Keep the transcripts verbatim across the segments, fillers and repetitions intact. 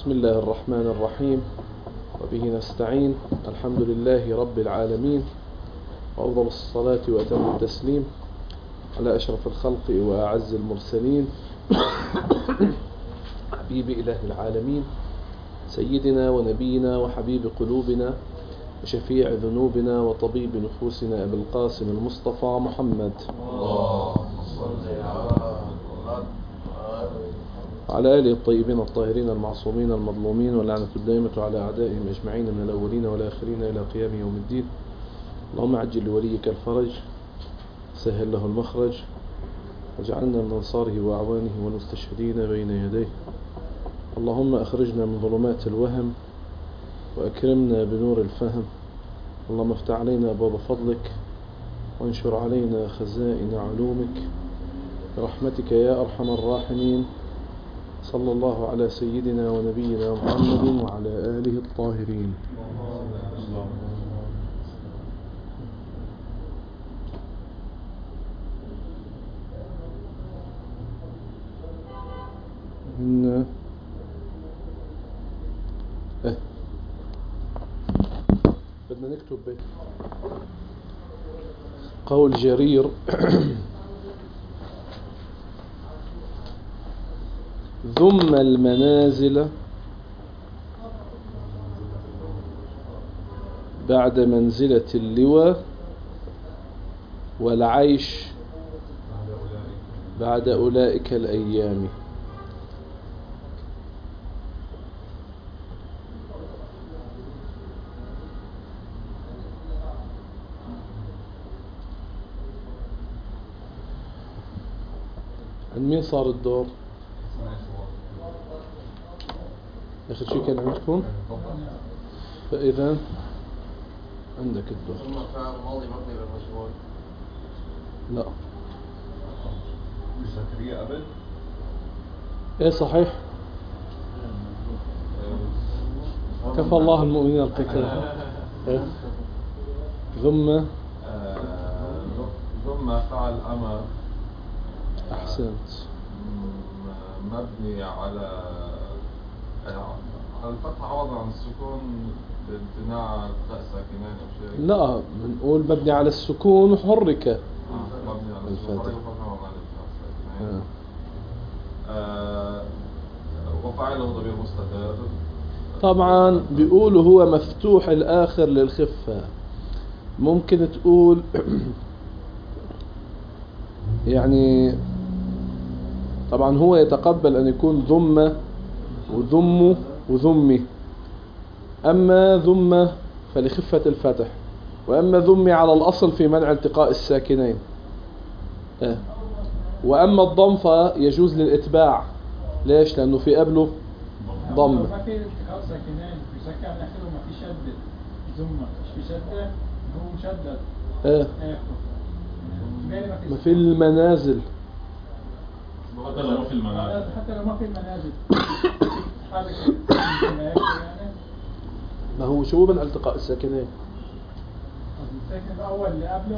بسم الله الرحمن الرحيم، وبه نستعين. الحمد لله رب العالمين، وأفضل الصلاة وأتم التسليم على أشرف الخلق وأعز المرسلين حبيب إله العالمين سيدنا ونبينا وحبيب قلوبنا وشفيع ذنوبنا وطبيب نفوسنا أبي القاسم المصطفى محمد وعلى آله الطيبين الطاهرين المعصومين المظلومين، واللعنة الدائمة على أعدائهم أجمعين من الأولين والآخرين إلى قيام يوم الدين. اللهم عجل لوليك الفرج، سهل له المخرج، واجعلنا من أنصاره وأعوانه والمستشهدين بين يديه. اللهم أخرجنا من ظلمات الوهم وأكرمنا بنور الفهم. اللهم افتح علينا أبواب فضلك وانشر علينا خزائن علومك برحمتك يا أرحم الراحمين. صلى الله على سيدنا ونبينا محمد وعلى آله الطاهرين. إن إيه بدنا نكتب بيت قول جرير ثم المنازل بعد منزلة اللواء، والعيش بعد أولئك الأيام. عن مين صار الدور؟ آخر شيء كان عندكم؟ فإذا عندك الدور. ثم فعل ماضي مبني بالمجهول. لا. زكريا قبل؟ إيه صحيح. كفى الله المؤمنين القتال. إيه؟ ثم ثم فعل أمر. أحسنت. مبني على على الفتح عوضا عن السكون بامتناع التاء ساكنين او شيء. لا، بنقول مبني على السكون وحرك. آه. مبني على السكون وحرك آه. آه. وفاعله ضمير مستتر. طبعا بيقولوا هو مفتوح الآخر للخفة. ممكن تقول يعني طبعا هو يتقبل أن يكون ذم وذم وذمي. أما ذم فلخفة الفتح، وأما ذمي على الأصل في منع التقاء الساكنين. أه. وأما الضم فيجوز للإتباع. ليش؟ لأنه في قبله ضم. ما في التقاء ساكنين في سكن آخره ما في شدة. ذم مش في شدة، هو مشدد. أه. ما في المنازل. حتى لو ما في المنازل حتى لو ما في المنازل ما هو شو من التقاء الساكنين؟ الساكن الأول اللي قبله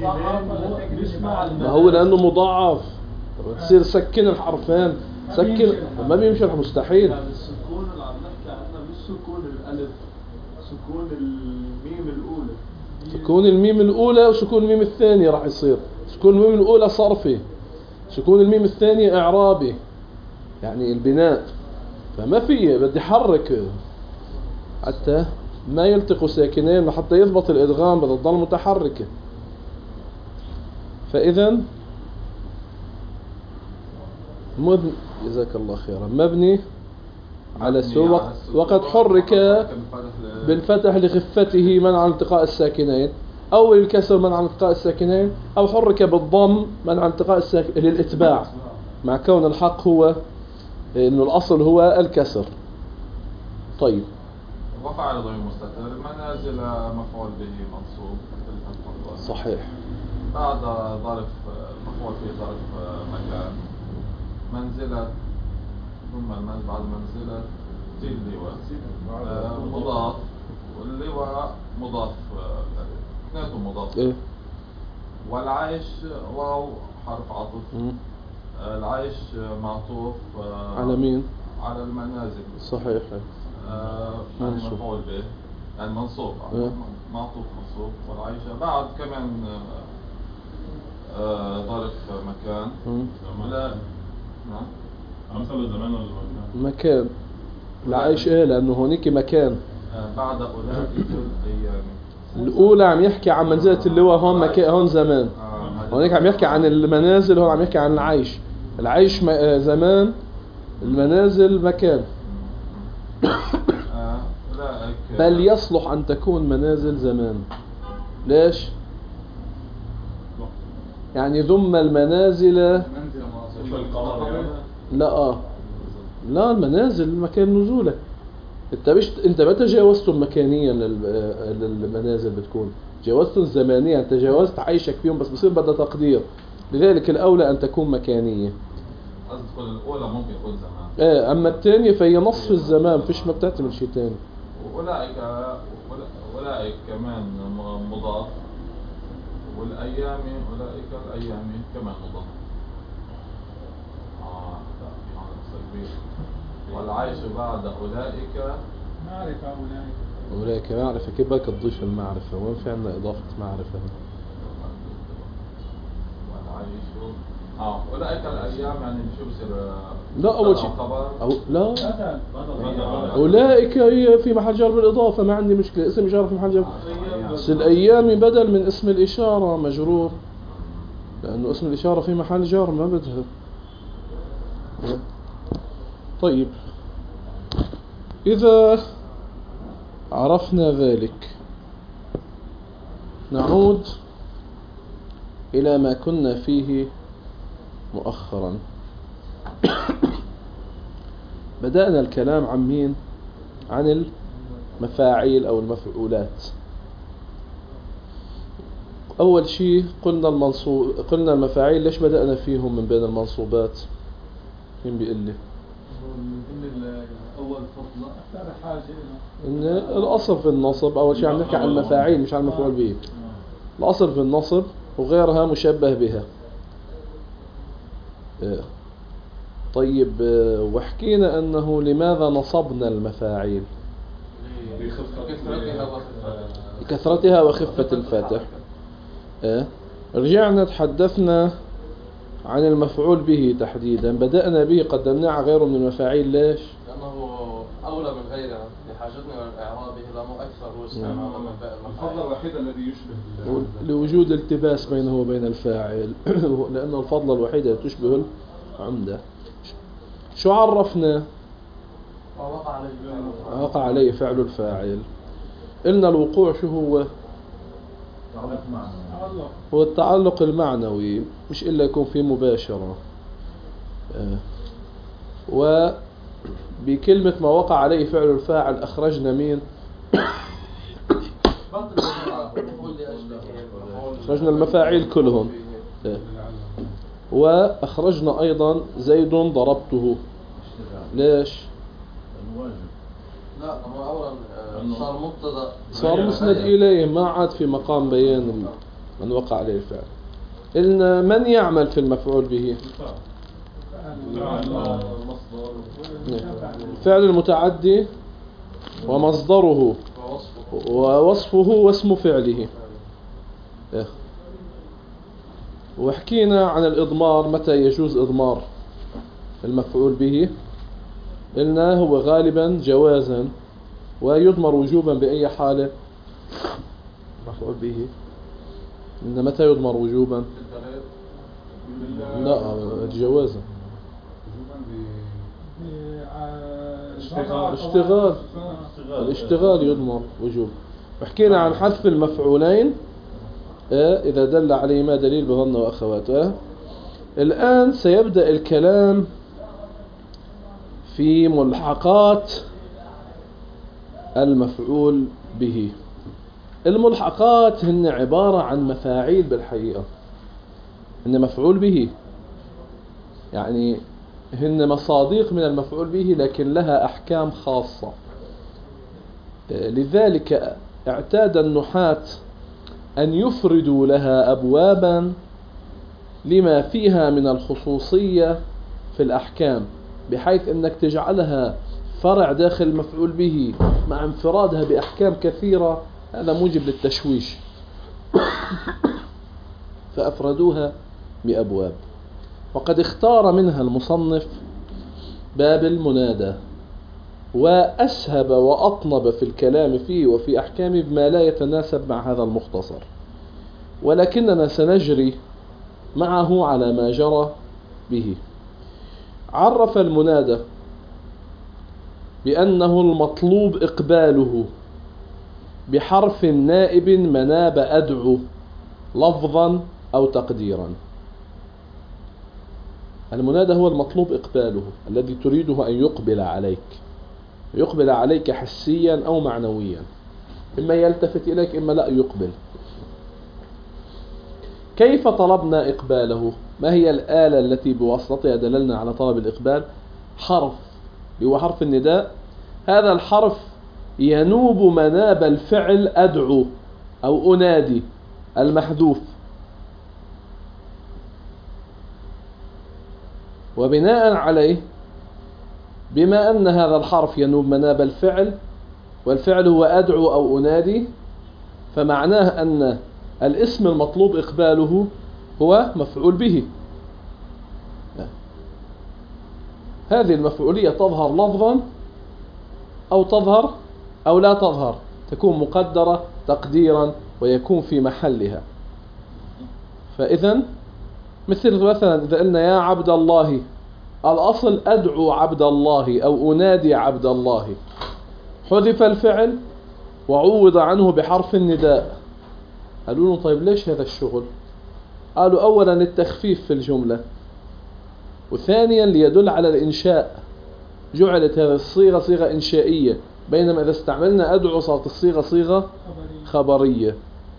ولا ما هو لأنه مضاعف تصير سكن الحرفين. سكن ما بيمشي مستحيل. يعني السكون اللي عم نحكي عنه مش سكون الألف، سكون الميم الأولى. سكون الميم الأولى وسكون الميم الثانية راح يصير. سكون الميم الأولى صرفي، سكون الميم الثاني إعرابي، يعني البناء. فما في بدي حرك حتى ما يلتقوا ساكنين لحتى يضبط الإدغام، بدها تضل متحركة. فإذا مبني جزاك الله خيرا مبني على سوق وقد حرك بالفتح لخفته منع التقاء الساكنين، أو الكسر منع التقاء الساكنين، أو حرك بالضم منع التقاء الساكنين للإتباع، مع كون الحق هو إنه الأصل هو الكسر. طيب. وفعل ضمير مستتر. منازل مفعول به منصوب. صحيح. بعد ظرف مفعول به ظرف مكان. منزلة ثم المنزل بعد منزلة في اللواء آه مضاف، واللواء مضاف اثنيناتهم مضاف. إيه؟ والعيش واو حرف عطف. آه العيش معطوف آه على مين؟ على المنازل. صحيح. آه يعني منصوب. مفعول به، يعني منصوب إيه. معطوف منصوب. والعيشة بعد كمان آه آه ظرف مكان. مم. لا نعم أمثل الزمان ولا المكان؟ مكان. العيش ايه؟ لانه هونيك مكان. آه بعد أولئك الأيام. الاولى عم يحكي عن منزلة اللي هو هون مكان، هون زمان. آه هونيك عم يحكي عن المنازل، هون عم يحكي عن العيش. العيش م- آه زمان، المنازل مكان. آه أولئك بل يصلح أن تكون منازل زمان. ليش؟ يعني ذم المنازل. منزل مش القرار يعني. لا آه. لا، المنازل مكان نزولك. انت مش انت ما تجاوزتم مكانيا لل- آه، للمنازل، بتكون جاوزتم زمانيا، تجاوزت عيشك فيهم، بس بصير بدها تقدير. لذلك الأولى أن تكون مكانية. قصد تكون الأولى ممكن يكون زمان. ايه، أما الثانية فهي نصف الزمان، فيش ما بتعتمد شيء ثاني. وأولئك أولئك كمان مضاف. والأيام أولئك الأيام كمان مضاف. آه لا في هذا كبير. والعيش بعد أولئك معرفة أولئك. أولئك معرفة. كيف بدك تضيف المعرفة؟ وين في عندنا إضافة معرفة؟ والعيش اه أولئك الأيام يعني شو بصير؟ لا، أول شيء خبر. أو لا، بدل. أولئك هي في محل جر بالإضافة، ما عندي مشكلة. اسم إشارة في محل جر. بس الأيام بدل من اسم الإشارة مجرور، لأنه اسم الإشارة في محل جر ما بدها. طيب، إذا عرفنا ذلك نعود إلى ما كنا فيه مؤخرا. بدأنا الكلام عن مين؟ عن المفاعيل أو المفعولات. أول شيء قلنا المنصوب، قلنا المفاعيل. ليش بدأنا فيهم من بين المنصوبات؟ مين بيقول لي؟ إن الأول فضل أكثر حاجة له. إن الأصل في النصب. أول شيء عم نحكي عن المفاعيل مش عن المفعول به. الأصل في النصب وغيرها مشبه بها. إيه. طيب، آه، وحكينا أنه لماذا نصبنا المفاعيل؟ لكثرتها وخفة الفاتح. إيه. رجعنا تحدثنا عن المفعول به تحديدا. بدأنا به، قدمناه على غيره من المفاعيل. ليش؟ لأنه أولى من غيرها لحاجتنا إلى الإعراب به، لأنه أكثر واستعمال الفضل الوحيد الذي يشبه لوجود التباس بينه وبين الفاعل. لأنه الفضل الوحيدة تشبه العمدة. شو عرفنا؟ ووقع عليه فعل. وقع عليه فعل الفاعل. قلنا الوقوع شو هو؟ تعلق. هو التعلق المعنوي، مش إلا يكون فيه مباشرة. آه. وبكلمة ما وقع عليه فعل الفاعل أخرجنا مين؟ أخرجنا المفاعيل كلهم. آه. وأخرجنا أيضا زيد ضربته. ليش؟ لا، هو أولا آه، صار مبتدأ، صار مسند إليه، ما عاد في مقام بيان من وقع عليه الفعل. قلنا من يعمل في المفعول به؟ فعل المتعدي ومصدره ووصفه واسم فعله. إيه. وحكينا عن الإضمار. متى يجوز إضمار المفعول به؟ قلنا هو غالبا جوازا، ويضمر وجوبا بأي حالة مفعول به. إن متى يضمر وجوبا؟ لا، جوازا. اشتغال. اشتغال. الاشتغال يضمر وجوب. وحكينا عن حذف المفعولين إذا دل عليه ما دليل بظن وأخواته. الآن سيبدأ الكلام في ملحقات المفعول به. الملحقات هن عبارة عن مفاعيل بالحقيقة، هن مفعول به، يعني هن مصاديق من المفعول به لكن لها أحكام خاصة. لذلك اعتاد النحاة أن يفردوا لها أبوابا لما فيها من الخصوصية في الأحكام. بحيث أنك تجعلها فرع داخل مفعول به مع انفرادها بأحكام كثيرة، هذا موجب للتشويش. فأفردوها بأبواب. وقد اختار منها المصنف باب المنادى، وأسهب وأطنب في الكلام فيه وفي أحكامه بما لا يتناسب مع هذا المختصر، ولكننا سنجري معه على ما جرى به. عرف المنادى بأنه المطلوب إقباله بحرف نائب مناب أدعو لفظا أو تقديرا. المنادى هو المطلوب إقباله، الذي تريده أن يقبل عليك، يقبل عليك حسيا أو معنويا، إما يلتفت إليك إما لا يقبل. كيف طلبنا إقباله؟ ما هي الآلة التي بواسطتها دللنا على طلب الإقبال؟ حرف، هو حرف النداء. هذا الحرف ينوب مناب الفعل أدعو أو أنادي المحذوف، وبناء عليه بما أن هذا الحرف ينوب مناب الفعل والفعل هو أدعو أو أنادي، فمعناه أن الاسم المطلوب إقباله هو مفعول به. هذه المفعولية تظهر لفظا أو تظهر أو لا تظهر، تكون مقدرة تقديرا ويكون في محلها. فإذا مثل مثلا إذا قلنا يا عبد الله، الأصل أدعو عبد الله أو أنادي عبد الله، حذف الفعل وعوض عنه بحرف النداء. قالوا له طيب ليش هذا الشغل؟ قالوا أولا التخفيف في الجملة، وثانيا ليدل على الإنشاء، جعلت هذه الصيغة صيغة إنشائية، بينما إذا استعملنا أدعو صارت الصيغة صيغة خبرية.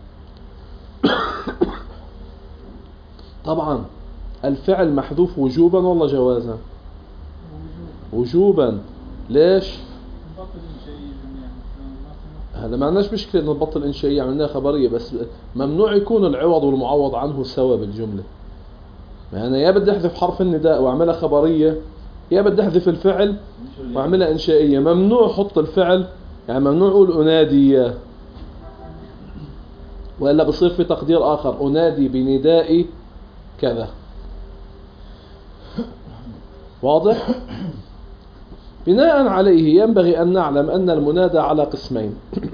طبعا الفعل محذوف وجوبا ولا جوازا؟ وجوبا. ليش؟ هذا ما عندناش مشكلة إنه نبطل إنشائية، عملناها خبرية، بس ممنوع يكون العوض والمعوض عنه سوا بالجملة. ما أنا يا بدي أحذف حرف النداء وأعملها خبرية، يا بدي أحذف الفعل وأعملها إنشائية. ممنوع حط الفعل، يعني ممنوع أقول أنادي، وإلا بصير في تقدير آخر، أنادي بنداء كذا. واضح؟ بناء عليه ينبغي أن نعلم أن المنادى على قسمين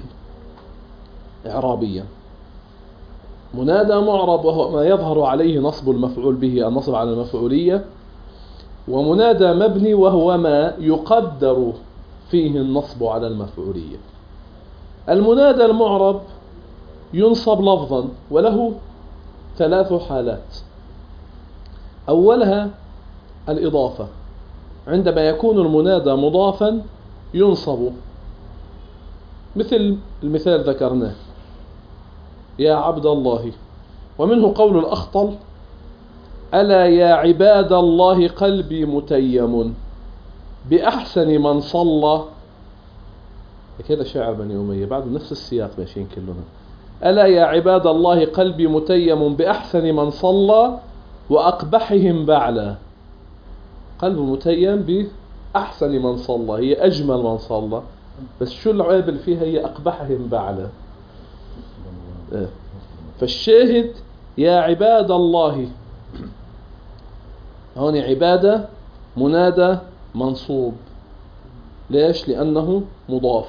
إعرابيا: منادى معرب وهو ما يظهر عليه نصب المفعول به، النصب على المفعولية، ومنادى مبني وهو ما يقدر فيه النصب على المفعولية. المنادى المعرب ينصب لفظا وله ثلاث حالات. أولها الإضافة، عندما يكون المنادى مضافا ينصب، مثل المثال ذكرناه يا عبد الله. ومنه قول الأخطل ألا يا عباد الله قلبي متيم بأحسن من صلى. كذا شعر بني أمية بعد نفس السياق ماشيين كلنا. ألا يا عباد الله قلبي متيم بأحسن من صلى وأقبحهم بعلا. قلب متيم بأحسن من صلى، هي أجمل من صلى، بس شو العيب اللي فيها؟ هي أقبحهم بعلا. فالشاهد يا عباد الله، هون عبادة منادى منصوب. ليش؟ لأنه مضاف.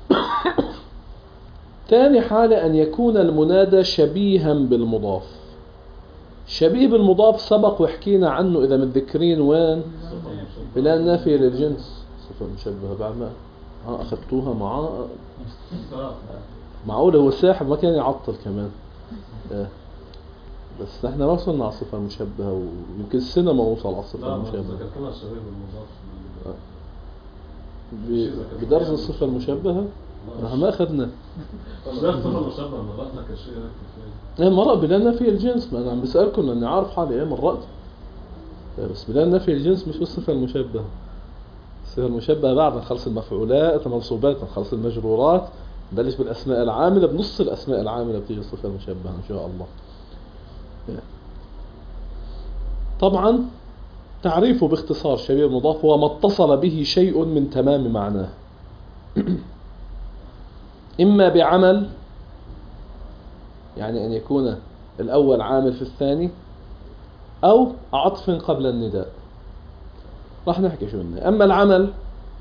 ثاني حالة أن يكون المنادى شبيها بالمضاف. شبيه بالمضاف سبق وحكينا عنه إذا متذكرين وين؟ بلا النافية للجنس، صفة مشبهة. بعد ما ها أخذتوها معاه، معقول هو ساحب ما كان يعطل كمان. إيه. بس نحن ما وصلنا على الصفة المشبهة، ويمكن السنة ما وصل على الصفة المشبهة. ذكرتنا الشبيه بالمضاف بدرس الصفة المشبهة نحن ما أخذنا. الصفة المشبهة مرتنا كشيء ايه مرة بلا نفي الجنس، ما أنا عم بسألكم لأني عارف حالي ايه مرات، بس بلا نفي الجنس مش الصفة المشبهة. الصفة المشبهة بعد ما نخلص المفعولات المنصوبات، نخلص المجرورات، نبلش بالأسماء العاملة، بنص الأسماء العاملة بتيجي الصفة المشبهة إن شاء الله. طبعا تعريفه باختصار شبيه بالمضاف هو ما اتصل به شيء من تمام معناه إما بعمل، يعني أن يكون الأول عامل في الثاني، أو عطف قبل النداء. راح نحكي شو إنه. أما العمل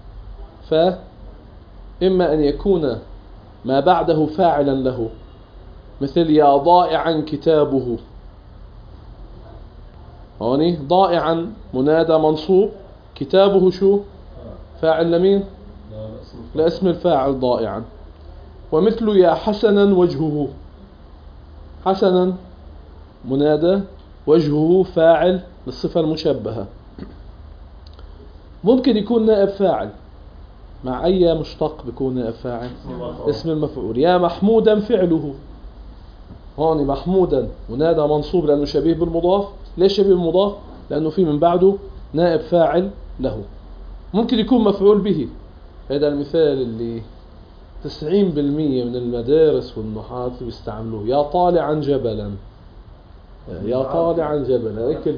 فإما أن يكون ما بعده فاعلا له، مثل يا ضائعا كتابه. هوني ضائعا منادى منصوب، كتابه شو فاعل لمين؟ لاسم الفاعل ضائعا. ومثل يا حسنا وجهه، حسنا منادى، وجهه فاعل للصفة المشبهة. ممكن يكون نائب فاعل، مع أي مشتق بيكون نائب فاعل؟ اسم المفعول. يا محمودا فعله، هون محمودا منادى منصوب لأنه شبيه بالمضاف. ليش شبيه بالمضاف؟ لأنه في من بعده نائب فاعل له. ممكن يكون مفعول به. هذا المثال اللي تسعين بالمية من المدارس والنحاة بيستعملوه، يا طالعا جبلا، يا طالعا جبلا. هيك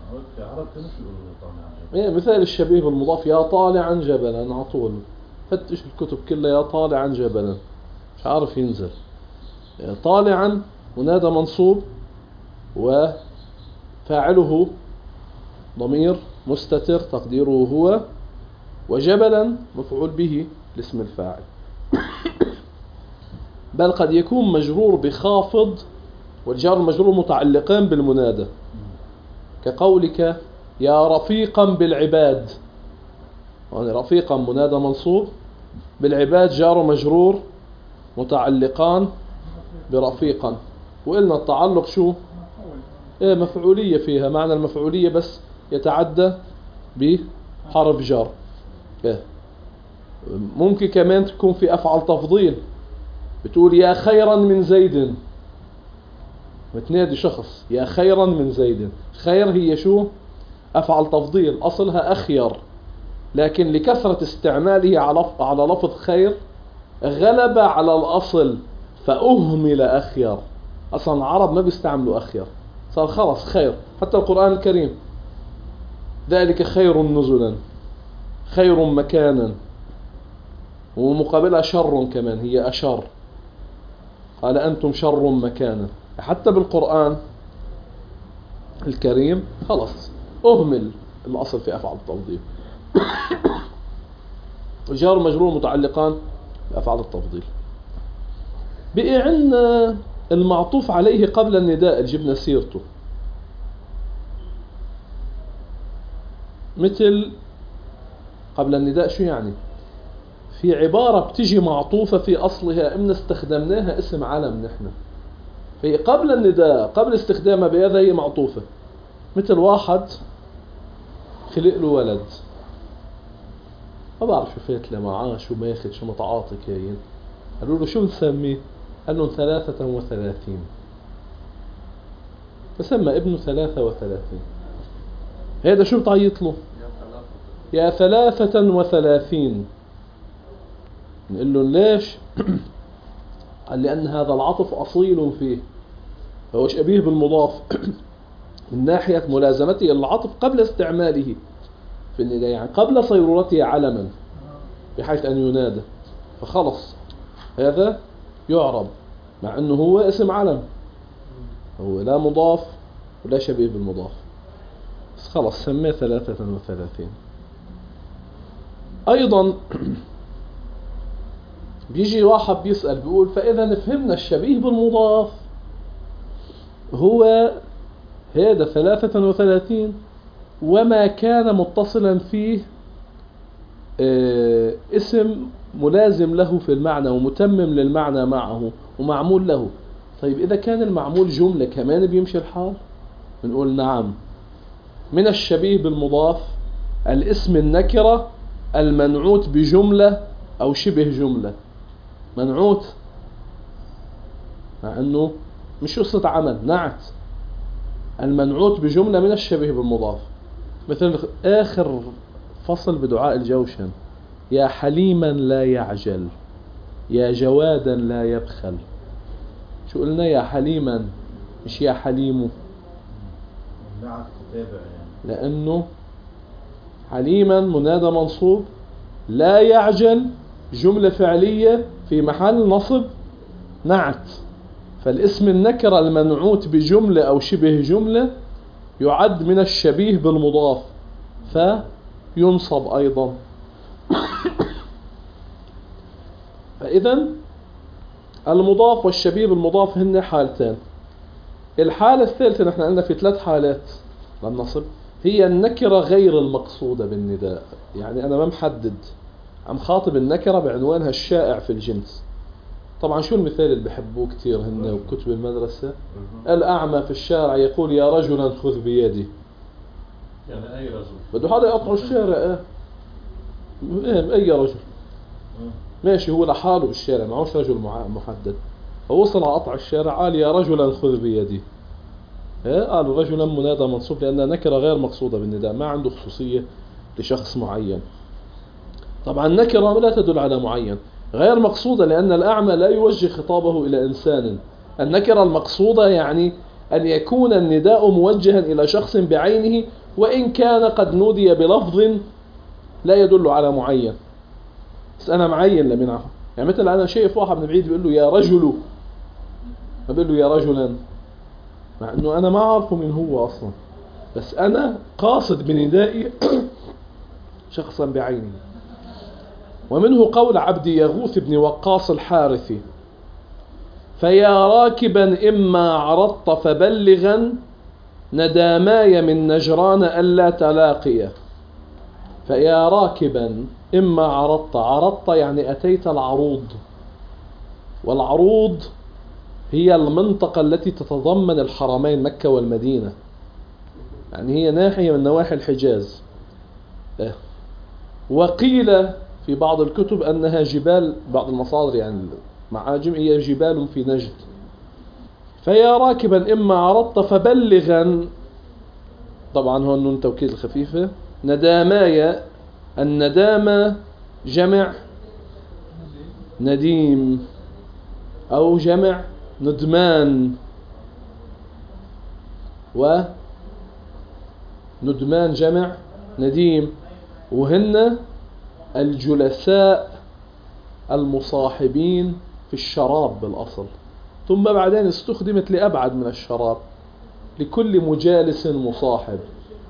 إيه مثال الشبيه بالمضاف، يا طالعا جبلا. على طول فتش الكتب كلها يا طالعا جبلا، مش عارف ينزل. طالعا منادى منصوب وفاعله ضمير مستتر تقديره هو، وجبلا مفعول به لاسم الفاعل. بل قد يكون مجرور بخافض، والجار المجرور متعلقان بالمنادى، كقولك يا رفيقا بالعباد. يعني رفيقا منادى منصوب، بالعباد جار مجرور متعلقان برفيقا. وقلنا التعلق شو؟ ايه مفعولية فيها، معنى المفعولية بس يتعدى بحرف جر. إيه. ممكن كمان تكون في أفعل تفضيل، بتقول يا خيرا من زيد، بتنادي شخص يا خيرا من زيد. خير هي شو؟ أفعل تفضيل، أصلها أخير، لكن لكثرة استعماله على لفظ خير غلب على الأصل فأهمل أخير. أصلا العرب ما بيستعملوا أخير، صار خلص خير. حتى القرآن الكريم ذلك خير نزلا، خير مكانا، ومقابلها شر كمان، هي أشر، قال أنتم شر مكانا. حتى بالقرآن الكريم خلص أهمل الأصل في أفعال التفضيل. الجار مجرور متعلقان بأفعال التفضيل. بقي عندنا المعطوف عليه قبل النداء اللي جبنا سيرته، مثل قبل النداء. شو يعني؟ في عبارة بتجي معطوفة في أصلها إمنا استخدمناها اسم علم نحن، في قبل النداء قبل استخدامها بهذا هي معطوفة. مثل واحد خلق له ولد، ما بعرف شو فات له معاه، شو ماخد، شو متعاطي كاين. قالوا له شو نسميه؟ قال لهم ثلاثة وثلاثين، فسمى ابنه ثلاثة وثلاثين. هذا شو بتعيط له؟ يا ثلاثة وثلاثين. نقول له ليش؟ قال لأن هذا العطف أصيل فيه، فهو شبيه بالمضاف من ناحية ملازمته العطف قبل استعماله في النداء، يعني قبل صيرورته علما بحيث أن ينادى، فخلص هذا يعرب مع أنه هو اسم علم، هو لا مضاف ولا شبيه بالمضاف، بس خلص سميه ثلاثة وثلاثين. أيضا بيجي واحد بيسأل بيقول فإذا نفهمنا الشبيه بالمضاف هو هذا ثلاثة وثلاثين وما كان متصلا فيه اه اسم ملازم له في المعنى ومتمم للمعنى معه ومعمول له. طيب إذا كان المعمول جملة كمان بيمشي الحال؟ بنقول نعم. من الشبيه بالمضاف الاسم النكرة المنعوت بجملة أو شبه جملة. منعوت مع أنه مش قصة عمل، نعت. المنعوت بجملة من الشبيه بالمضاف، مثل آخر فصل بدعاء الجوشن يا حليما لا يعجل، يا جوادا لا يبخل. شو قلنا؟ يا حليما، مش يا حليمو، لأنه حليما منادى منصوب، لا يعجل جملة فعلية في محل نصب نعت. فالاسم النكرة المنعوت بجملة أو شبه جملة يعد من الشبيه بالمضاف فينصب أيضا. فإذا المضاف والشبيه بالمضاف هن حالتين. الحالة الثالثة نحن قلنا في ثلاث حالات للنصب، هي النكرة غير المقصودة بالنداء. يعني أنا ما محدد، عم خاطب النكرة بعنوانها الشائع في الجنس. طبعا شو المثال اللي بحبوه كتير هن وكتب المدرسة؟ الأعمى في الشارع يقول يا رجلا خذ بيدي. يعني أي رجل بده حدا يقطع الشارع. اه ايه أي رجل ماشي، هو لحاله بالشارع معوش رجل محدد، فوصل على قطع الشارع قال يا رجلا خذ بيدي. ايه قالوا رجلا منادى منصوب لأنها نكرة غير مقصودة بالنداء، ما عنده خصوصية لشخص معين. طبعا النكرة لا تدل على معين، غير مقصودة لأن الأعمى لا يوجه خطابه إلى إنسان. النكرة المقصودة يعني أن يكون النداء موجها إلى شخص بعينه، وإن كان قد نودي بلفظ لا يدل على معين، بس أنا معين لمنعه. يعني مثل أنا شايف واحد من بعيد بيقول له يا رجل، ما بيقول له يا رجلا، مع أنه أنا ما أعرفه من هو أصلا، بس أنا قاصد بندائي شخصا بعينه. ومنه قول عبد يغوث بن وقاص الحارثي: فيا راكبا إما عرضت فبلغا نداماي من نجران ألا تلاقيا. فيا راكبا إما عرضت، عرضت يعني أتيت العروض، والعروض هي المنطقة التي تتضمن الحرمين مكة والمدينة، يعني هي ناحية من نواحي الحجاز. وقيل في بعض الكتب أنها جبال، بعض المصادر يعني معاجم، هي جبال في نجد. فيا راكبا إما عرضت فبلغا، طبعا هون نون توكيد الخفيفة. نداماي، الندامة جمع نديم أو جمع ندمان، وندمان جمع نديم، وهن الجلساء المصاحبين في الشراب بالأصل، ثم بعدين استخدمت لأبعد من الشراب، لكل مجالس مصاحب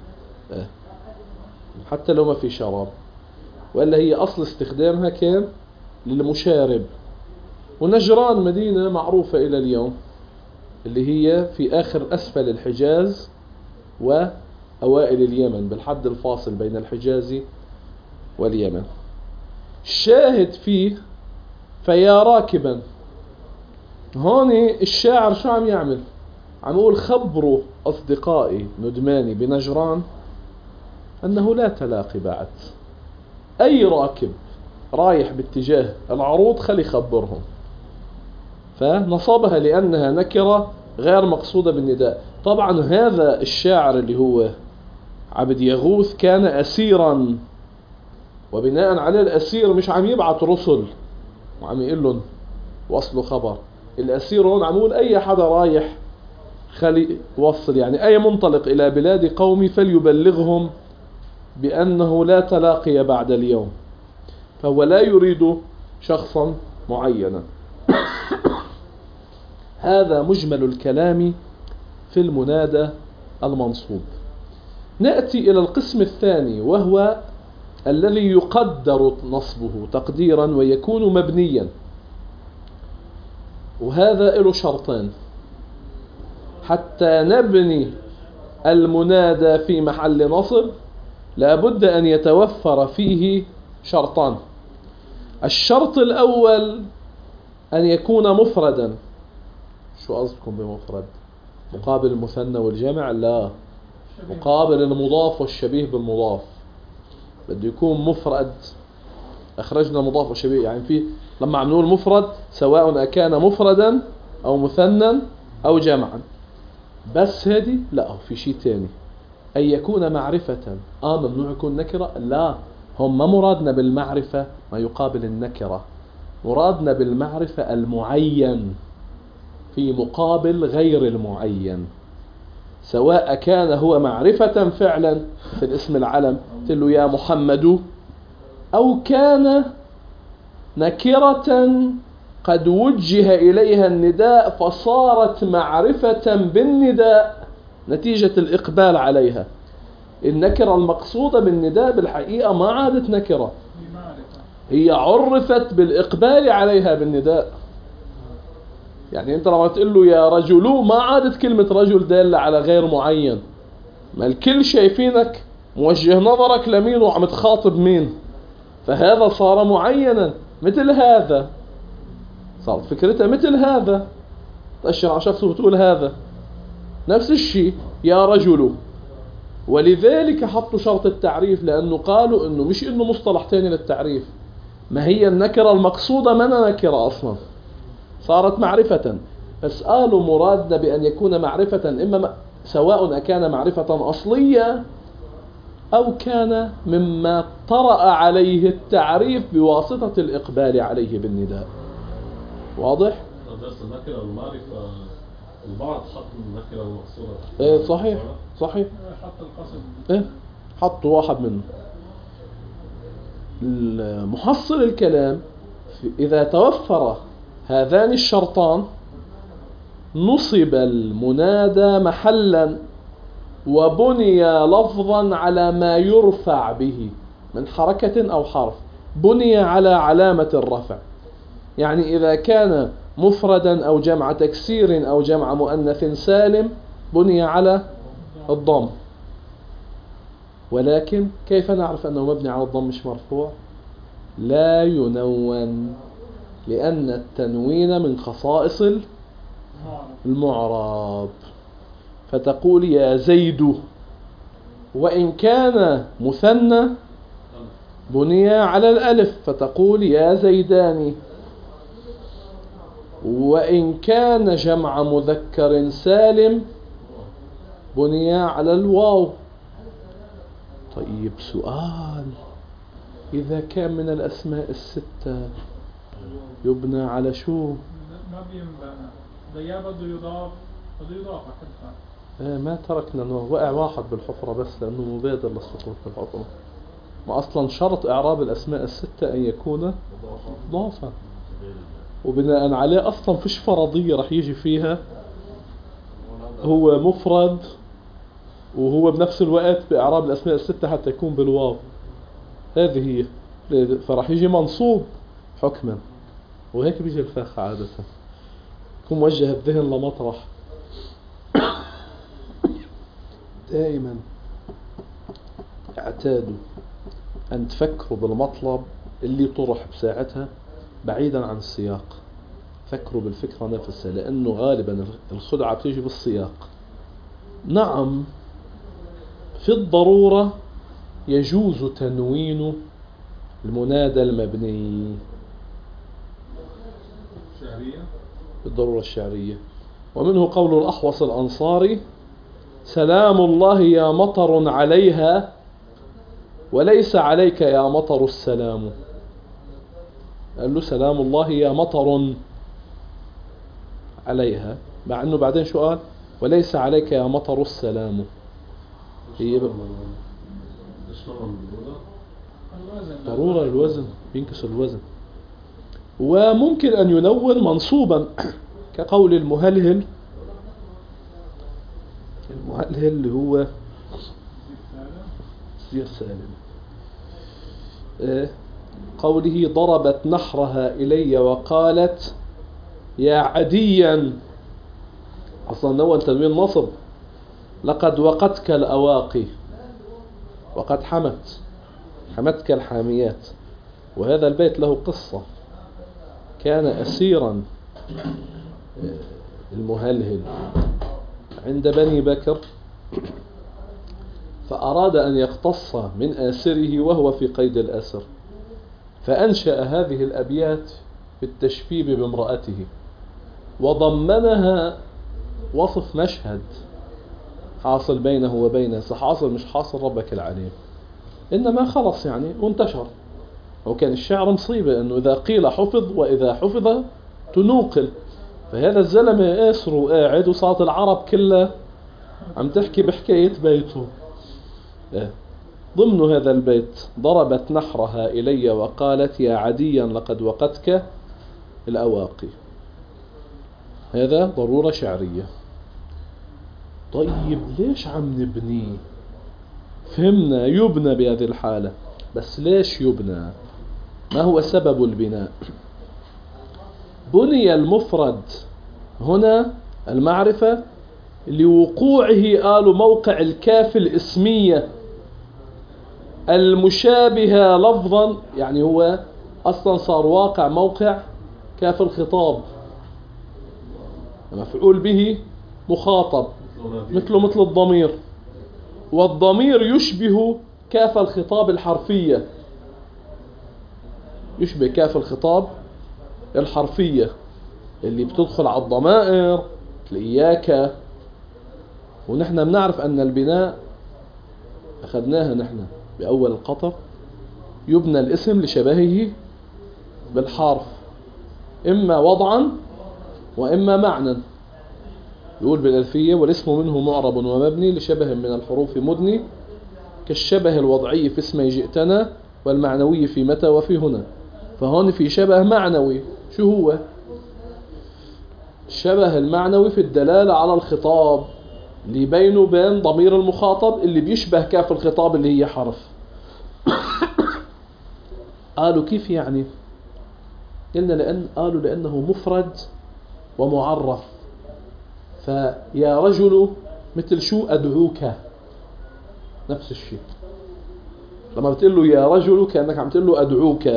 حتى لو ما في شراب، وإلا هي أصل استخدامها كان للمشارب. ونجران مدينة معروفة إلى اليوم، اللي هي في آخر أسفل الحجاز وأوائل اليمن، بالحد الفاصل بين الحجاز واليمن. الشاهد فيه فيا راكبا، هون الشاعر شو عم يعمل؟ عم يقول خبروا أصدقائي ندماني بنجران أنه لا تلاقي بعد. أي راكب رايح باتجاه العروض خلي خبرهم. فنصبها لأنها نكرة غير مقصودة بالنداء. طبعا هذا الشاعر اللي هو عبد يغوث كان أسيرا، وبناء على الأسير مش عم يبعث رسل وعم يقول لهم وصلوا خبر. الأسير هون عم يقول أي حدا رايح خلي وصل، يعني أي منطلق إلى بلاد قومي فليبلغهم بأنه لا تلاقي بعد اليوم. فهو لا يريد شخصا معينا. هذا مجمل الكلام في المنادى المنصوب. نأتي إلى القسم الثاني، وهو الذي يقدر نصبه تقديرا ويكون مبنيا، وهذا له شرطين حتى نبني المنادى في محل نصب. لابد أن يتوفر فيه شرطان. الشرط الأول أن يكون مفردا. شو قصدكم بمفرد؟ مقابل المثنى والجمع؟ لا، مقابل المضاف والشبيه بالمضاف. بده يكون مفرد. أخرجنا المضاف والشبيه، يعني في لما عم نقول مفرد سواء أكان مفردا أو مثنى أو جمعا. بس هذه لا، في شيء تاني، أن يكون معرفة. آه ممنوع يكون نكرة؟ لا، هم ما مرادنا بالمعرفة ما يقابل النكرة، مرادنا بالمعرفة المعين في مقابل غير المعين. سواء كان هو معرفة فعلا في الاسم العلم قلت له يا محمد، أو كان نكرة قد وجه إليها النداء فصارت معرفة بالنداء نتيجة الإقبال عليها. النكرة المقصودة بالنداء بالحقيقة ما عادت نكرة، هي عرفت بالإقبال عليها بالنداء. يعني أنت لما تقول له يا رجل ما عادت كلمة رجل دالة على غير معين، ما الكل شايفينك موجه نظرك لمين وعم تخاطب مين، فهذا صار معينا. مثل هذا صارت فكرتها مثل هذا، تأشر على شخص وتقول هذا، نفس الشيء يا رجل. ولذلك حطوا شرط التعريف، لأنه قالوا إنه مش إنه مصطلح تاني للتعريف، ما هي النكرة المقصودة ما نكرة أصلا، صارت معرفة. بس قالوا مرادنا بأن يكون معرفة إما سواء أكان معرفة أصلية أو كان مما طرأ عليه التعريف بواسطة الإقبال عليه بالنداء. واضح؟ بس النكرة المعرفة البعض حط النكرة المقصودة. ايه صحيح صحيح. حط القصد. ايه حطوا واحد منه. محصل الكلام إذا توفر هذان الشرطان نصب المنادى محلا وبني لفظا على ما يرفع به من حركة أو حرف، بني على علامة الرفع. يعني إذا كان مفردا أو جمع تكسير أو جمع مؤنث سالم بني على الضم. ولكن كيف نعرف أنه مبني على الضم مش مرفوع؟ لا ينون، لأن التنوين من خصائص المعراب. فتقول يا زيد، وإن كان مثنى بني على الألف فتقول يا زيدان، وإن كان جمع مذكر سالم بني على الواو. طيب سؤال، إذا كان من الأسماء الستة يبنى على شو؟ ما بينبنى، ده يا بده يضاف بده يضاف أكثر. آه ما تركنا انه وقع واحد بالحفرة بس لأنه مبادر للسقوط في الحفرة. ما أصلا شرط إعراب الأسماء الستة أن يكون مضافا، وبناء عليه أصلا فيش فرضية رح يجي فيها هو مفرد وهو بنفس الوقت بإعراب الأسماء الستة حتى يكون بالواو. هذه هي، فرح يجي منصوب حكما. وهيك بيجي الفاخ عادة، يكون موجه الذهن لمطرح. دائما اعتادوا أن تفكروا بالمطلب اللي طرح بساعتها بعيدا عن السياق. فكروا بالفكرة نفسها، لأنه غالبا الخدعة بتيجي بالسياق. نعم في الضرورة يجوز تنوين المنادى المبني شعرية، بالضرورة الشعرية. ومنه قول الأحوص الأنصاري سلام الله يا مطر عليها وليس عليك يا مطر السلام. قال له سلام الله يا مطر عليها، مع أنه بعدين شو قال؟ وليس عليك يا مطر السلام. هي ضرورة الوزن بينكس الوزن. وممكن أن ينون منصوبا كقول المهلهل. المهلهل اللي هو زير سالم. قوله ضربت نحرها إلي وقالت يا عديا، أصلا نون تنوين نصب. لقد وقتك الأواقي، وقد حمت حمتك الحاميات. وهذا البيت له قصة. كان أسيرا المهلهل عند بني بكر، فأراد أن يقتص من آسره وهو في قيد الأسر، فأنشأ هذه الأبيات بالتشبيب بامرأته، وضمنها وصف مشهد حاصل بينه وبينه. حاصل مش حاصل ربك العليم، إنما خلص يعني وانتشر. وكان الشعر مصيبة أنه إذا قيل حفظ وإذا حفظ تنوقل. فهذا الزلمة آسر وقاعد، وصارت العرب كلها عم تحكي بحكاية بيته. إيه. ضمن هذا البيت: ضربت نحرها إلي وقالت يا عديا لقد وقتك الأواقي. هذا ضرورة شعرية. طيب ليش عم نبنيه؟ فهمنا يبنى بهذه الحالة، بس ليش يبنى؟ ما هو سبب البناء؟ بني المفرد هنا المعرفة لوقوعه قالوا موقع الكاف الاسمية المشابهة لفظا، يعني هو أصلا صار واقع موقع كاف الخطاب، مفعول به مخاطب مثله مثل الضمير، والضمير يشبه كاف الخطاب الحرفية، يشبه كاف الخطاب الحرفية اللي بتدخل على الضمائر مثل إياك. ونحن بنعرف أن البناء أخذناها نحن بأول القطر، يبنى الاسم لشبهه بالحرف إما وضعا وإما معنى. يقول بالألفية: والاسم منه معرب ومبني لشبه من الحروف مدني، كالشبه الوضعي في اسمي جئتنا والمعنوي في متى وفي هنا. فهون في شبه معنوي. شو هو الشبه المعنوي؟ في الدلالة على الخطاب اللي بينه بين ضمير المخاطب اللي بيشبه كاف الخطاب اللي هي حرف. قالوا كيف يعني؟ قلنا لأن قالوا لأنه مفرد ومعرف. فيا رجل مثل شو؟ أدعوك، نفس الشيء. لما بتقول له يا رجل كأنك عم تقول له أدعوك.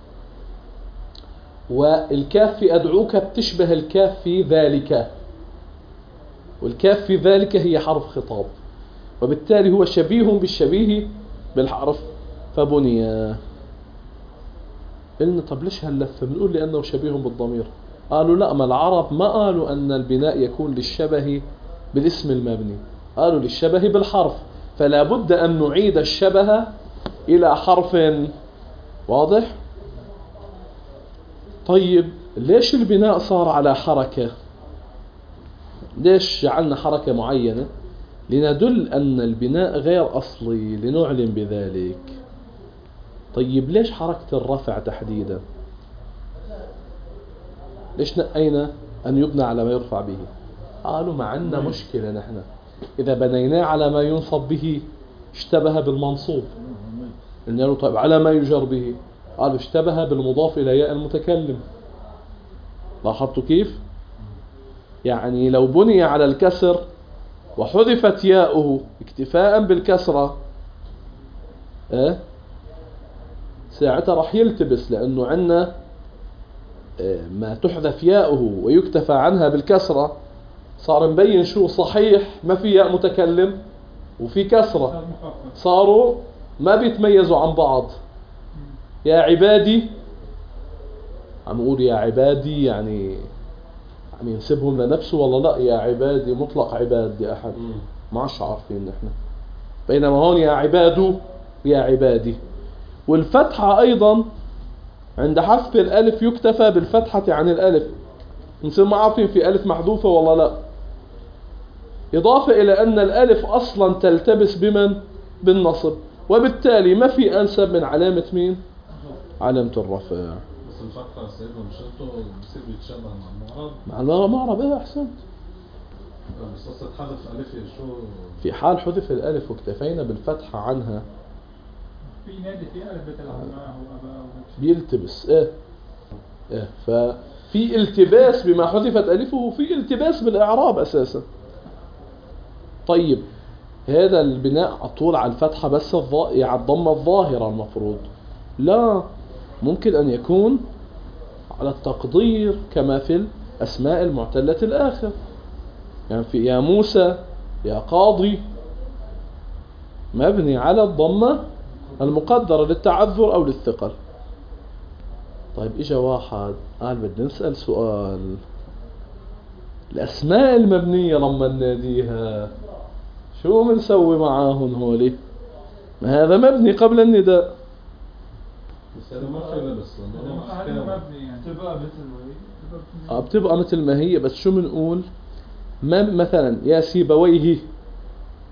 والكاف في أدعوك بتشبه الكاف في ذلك، والكاف في ذلك هي حرف خطاب، وبالتالي هو شبيه بالشبيه بالحرف فبني. قلنا طب ليش هاللفة؟ بنقول لأنه شبيه بالضمير. قالوا لا، ما العرب ما قالوا أن البناء يكون للشبه بالاسم المبني، قالوا للشبه بالحرف، فلا بد أن نعيد الشبه إلى حرف. واضح؟ طيب ليش البناء صار على حركة؟ ليش جعلنا حركة معينة؟ لندل أن البناء غير أصلي، لنعلم بذلك. طيب ليش حركة الرفع تحديدا؟ ليش نقينا أن يبنى على ما يرفع به؟ قالوا ما عندنا مشكلة نحن إذا بنيناه على ما ينصب به اشتبه بالمنصوب. قلنا له طيب على ما يجر به؟ قالوا اشتبه بالمضاف إلى ياء المتكلم. لاحظتوا كيف؟ يعني لو بني على الكسر وحذفت ياؤه اكتفاء بالكسرة، اه ساعتها راح يلتبس، لأنه عندنا اه ما تحذف ياؤه ويكتفى عنها بالكسرة، صار مبين شو صحيح ما في ياء متكلم وفي كسرة، صاروا ما بيتميزوا عن بعض. يا عبادي، عم أقول يا عبادي يعني عم ينسبهم لنفسه والله لا، يا عبادي مطلق عباد لأحد، ما عادش عارفين نحن. بينما هون يا عبادو يا عبادي. والفتحة أيضا عند حذف الألف يكتفى بالفتحة عن الألف، نصير ما عارفين في ألف محذوفة والله لا، إضافة إلى أن الألف أصلا تلتبس بمن؟ بالنصب، وبالتالي ما في أنسب من علامة مين؟ علامة الرفع. بس الفتحة سيدنا مش انتو بصير بيتشابه مع المعرب؟ مع المعرب معرب ايه أحسنت. بس قصة حذف ألف شو؟ في حال حذف الألف واكتفينا بالفتحة عنها في نادي في ألف بتلعب معه وأباه بيلتبس. ايه ايه ففي التباس بما حذفت ألفه وفي التباس بالإعراب أساسا. طيب هذا البناء عطول على الفتحة بس الض... على الضمة الظاهرة المفروض؟ لا، ممكن أن يكون على التقدير كما في الأسماء المعتلة الآخر، يعني في يا موسى يا قاضي مبني على الضمة المقدرة للتعذر أو للثقل. طيب إجا واحد قال بدنا نسأل سؤال، الأسماء المبنية لما نناديها شو منسوي معاهن هولي؟ ما هذا مبني قبل النداء. بس هذا ما في لبس هذا مبني يعني تبقى مثل ما هي. اه بتبقى مثل ما هي، بس شو منقول؟ ما مثلا يا سيبويه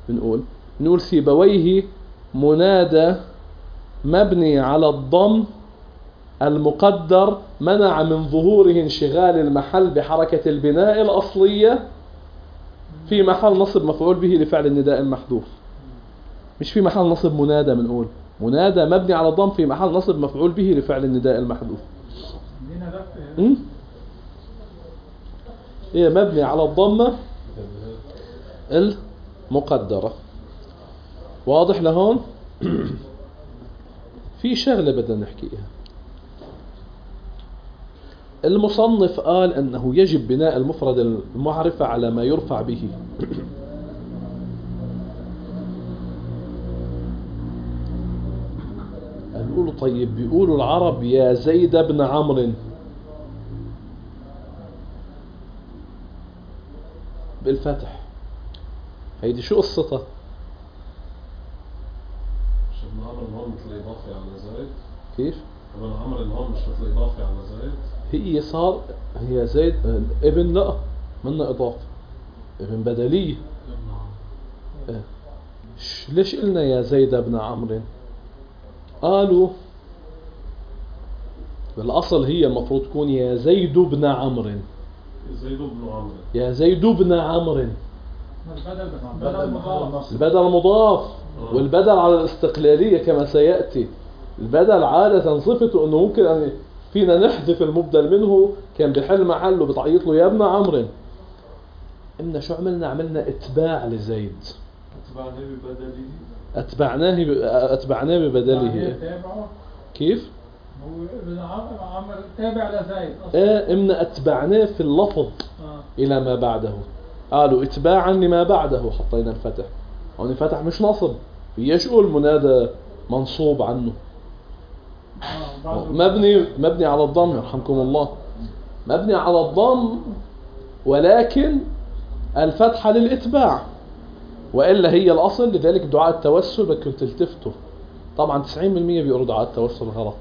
بنقول نقول سيبويه منادى مبني على الضم المقدر منع من ظهوره انشغال المحل بحركة البناء الأصلية في محل نصب مفعول به لفعل النداء المحذوف. مش في محل نصب منادى، بنقول منادى مبني على الضم في محل نصب مفعول به لفعل النداء المحذوف. امم هي مبني على الضمة المقدرة. واضح لهون؟ في شغلة بدنا نحكيها. المصنف قال أنه يجب بناء المفرد المعرفة على ما يرفع به. بيقولوا طيب بيقولوا العرب يا زيد بن عمرو بالفتح، هيدي شو قصتها؟ مش ابن عمرو ان هو مثل اضافي على زيد؟ كيف؟ ابن عمرو ان هو مش مثل اضافي على زيد؟ هي صار هي زيد ابن، لا منا اضافه، ابن بدليه. اه. ليش قلنا يا زيد بن عمرو؟ قالوا بالاصل هي المفروض تكون يا زيد بن عمرو. زيد بن عمرو. يا زيد بن عمرو. البدل مضاف. البدل مضاف والبدل على الاستقلالية كما سيأتي. البدل عادة صفته انه ممكن ان فينا نحذف المبدل منه، كان بحل محله بتعيط له يا ابن عمرو. إن شو عملنا؟ عملنا اتباع لزيد، اتبعناه ببدله. اتبعناه ب... اتبعناه ببدله. كيف؟ هو ابن عمرو تابع لزيد اصلا. ايه امنا اتبعناه في اللفظ آه. الى ما بعده. قالوا اتباعا لما بعده حطينا الفتح. هون الفتح مش نصب، فيش قول منادى منصوب عنه. آه. مبني مبني على الضم يرحمكم الله، مبني على الضم ولكن الفتحة للاتباع، وإلا هي الأصل. لذلك دعاء التوسل بدكم تلتفتوا. طبعا تسعين بالمئة بيقولوا دعاء التوسل غلط.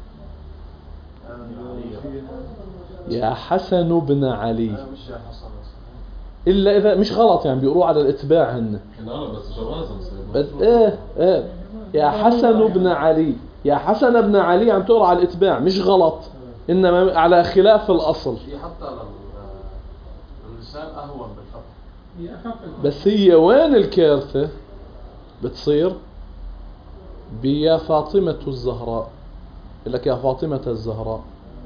يا حسن بن علي، إلا إذا مش غلط يعني بيقولوا على الاتباع هن. لا بس جوازا بس إيه إيه يا حسن بن علي، يا حسن بن علي عم تقرأ على الاتباع مش غلط، إنما على خلاف الأصل. هي حتى للسان أهون بالفتح. بس هي وين الكارثة بتصير؟ بيا فاطمة الزهراء. يقول لك يا فاطمة الزهراء.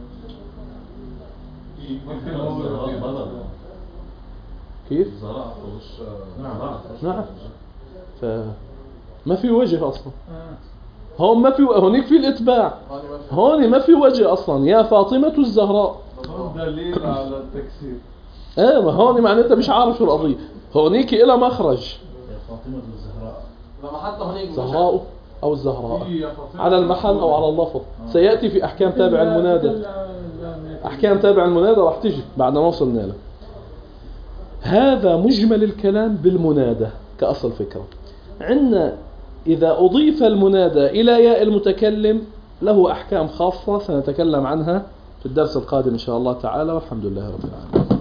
كيف؟ الزهراء مش نعم. فما في وجه أصلا. هون ما في، هونيك في الاتباع، هون ما في وجه أصلا. يا فاطمة الزهراء دليل على التكسير. ايه ما هون معناتها مش عارف شو القضية. هونيك إلى مخرج. يا فاطمة الزهراء. لما حتى هونيك زهراء أو الزهراء على المحل أو على اللفظ. سيأتي في أحكام تابع المنادى. أحكام تابع المنادى راح تجي بعد ما وصلنا له. هذا مجمل الكلام بالمنادى كأصل فكرة. عندنا إذا أضيف المنادى إلى ياء المتكلم له أحكام خاصة سنتكلم عنها في الدرس القادم إن شاء الله تعالى، والحمد لله رب العالمين.